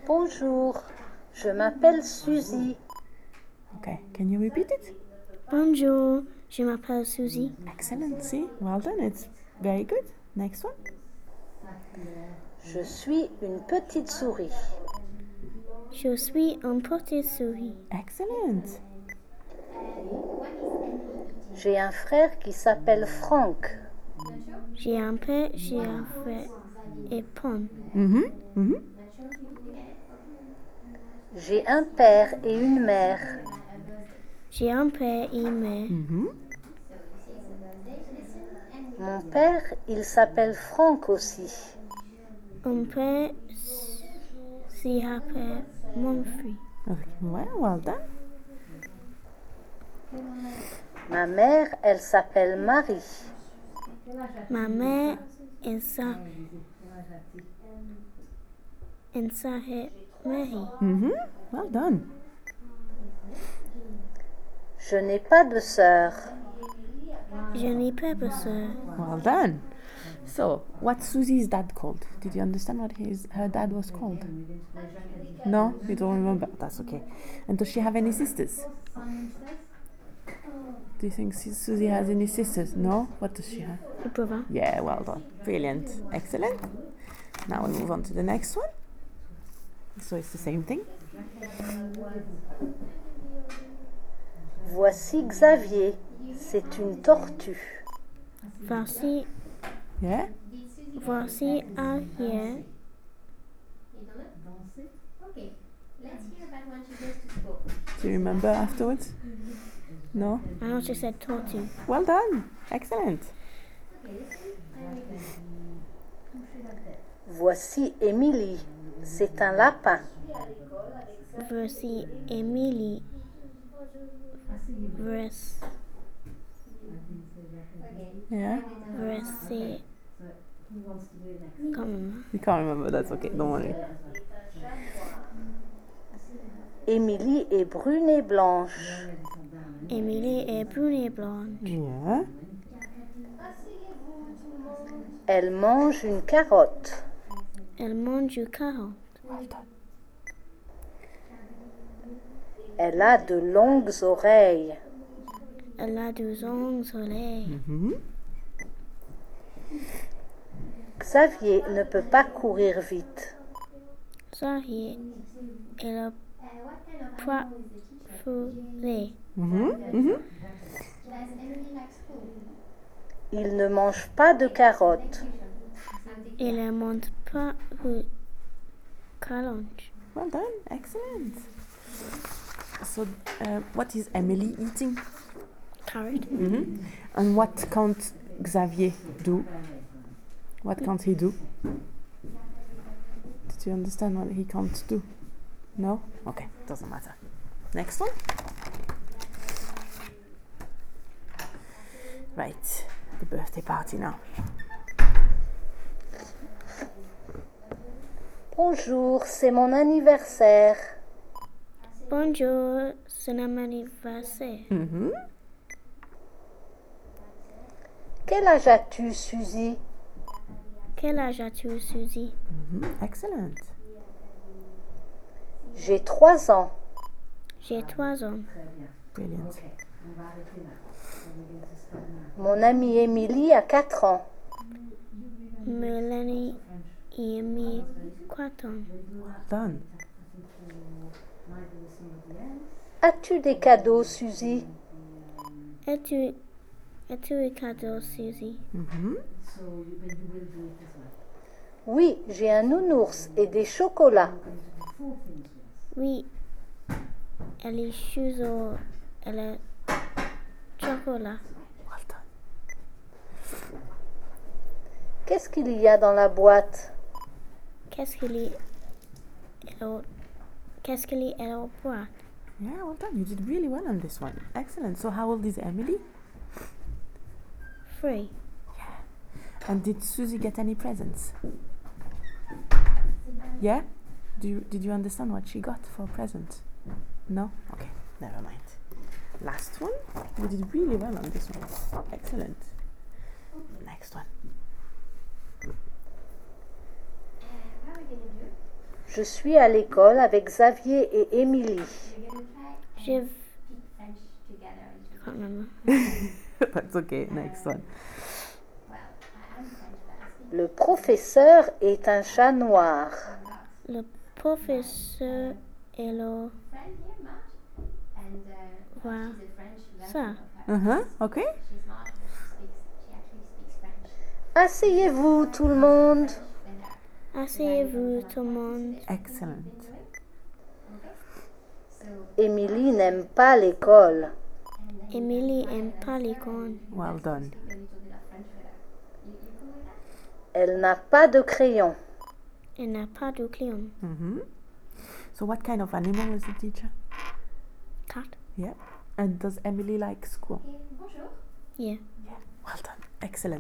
Bonjour, je m'appelle Suzy. Okay, can you repeat it? Bonjour, je m'appelle Suzy. Excellent, see? Well done, it's very good. Next one. Je suis une petite souris. Je suis une petite souris. Excellent. J'ai un frère qui s'appelle Franck. J'ai un père, j'ai un frère et pont. J'ai un père et une mère. J'ai un père et une mère. Mon père, il s'appelle Franck aussi. Mon père s'appelle Monfrey. Okay, well done. Ma mère, elle s'appelle Marie. Ma mère s'appelle Mary. Well done. Je n'ai pas de sœur. Je n'ai pas de sœur. Well done. So, what's Susie's dad called? Did you understand what her dad was called? No? You don't remember? That's okay. And does she have any sisters? Do you think Susie has any sisters? No? What does she have? A brother. Yeah, well done. Brilliant. Excellent. Now we move on to the next one. So it's the same thing. Voici Xavier. C'est une tortue. Voici Yeah? Ariel. Do you remember afterwards? No? I also said tortoise. Well done. Excellent. Voici Émilie. C'est un lapin. Voici Emily. Yeah? Voici. Come You can't remember. That's okay. Don't worry. Émilie est brune et blanche. Emily est brune et blonde. Yeah? Elle mange une carotte. Elle mange du carotte. Well done. Elle a de longues oreilles. Elle a du longs soleil. Xavier ne peut pas courir vite. Xavier est le préféré. Il ne mange pas de carottes. Il ne mange pas de carotte. Well done. Excellent. So, what is Emily eating? Carrot. And what can't Xavier do? What can't he do? Did you understand what he can't do? No? Okay, doesn't matter. Next one. Right, the birthday party now. Bonjour, c'est mon anniversaire. Bonjour, c'est mon anniversaire. Quel âge as-tu, Suzy? Quel âge as-tu, Suzy? Excellent. J'ai 3 ans. J'ai 3 ans. Brilliant. Mon amie Émilie a 4 ans. Mélanie et mes 4 ans. Done. As-tu des cadeaux, Suzy? Es-tu un cadeau, Suzy? Oui, j'ai un nounours et des chocolats. Oui. Elle est chouzo. Elle est chocolat. Well done. Qu'est-ce qu'il y a dans la boîte? Qu'est-ce qu'il y a au boîte? Yeah, well done. You did really well on this one. Excellent. So, how old is Emily? 3. And did Susie get any presents? Yeah? Did you understand what she got for a present? No? Okay, never mind. Last one. You did really well on this one. Excellent. Next one. Je suis à l'école avec Xavier et Émilie. Je can't remember. That's okay. Next one. Le professeur est un chat noir. Le professeur est le voilà. Ça. Okay. Asseyez-vous tout le monde. Asseyez-vous tout le monde. Excellent. Émilie n'aime pas l'école. Émilie aime pas l'école. Well done. Elle n'a pas de crayon. Elle n'a pas de crayon. So what kind of animal is the teacher? Cat. Yeah. And does Emily like school? Yeah. Well done. Excellent.